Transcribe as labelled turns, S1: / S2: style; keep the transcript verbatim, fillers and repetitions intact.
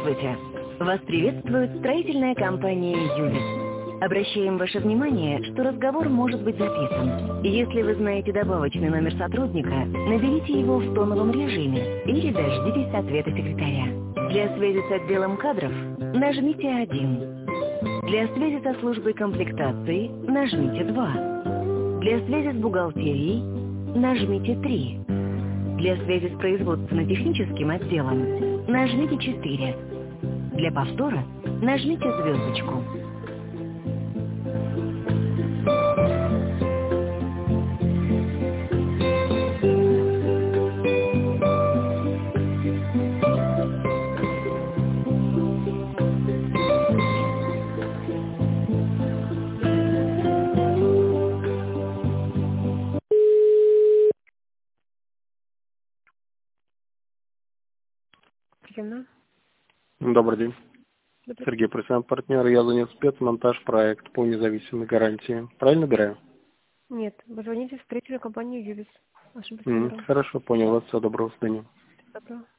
S1: Здравствуйте! Вас приветствует строительная компания «Ювис». Обращаем ваше внимание, что разговор может быть записан. Если вы знаете добавочный номер сотрудника, наберите его в тоновом режиме или дождитесь ответа секретаря. Для связи с отделом кадров нажмите один. Для связи со службой комплектации нажмите два. Для связи с бухгалтерией нажмите три. Для связи с производственно-техническим отделом нажмите четыре. Для повтора нажмите звездочку.
S2: Добрый день.
S3: Добрый.
S2: Сергей, профессиональный партнер. Я занят спецмонтаж проект по независимой гарантии. Правильно набираю?
S3: Нет, вы звоните в строительную компанию «Ювис». Вашим
S2: М,
S3: партнером.
S2: Хорошо, понял вас. Всего доброго, до свидания.
S3: Доброго.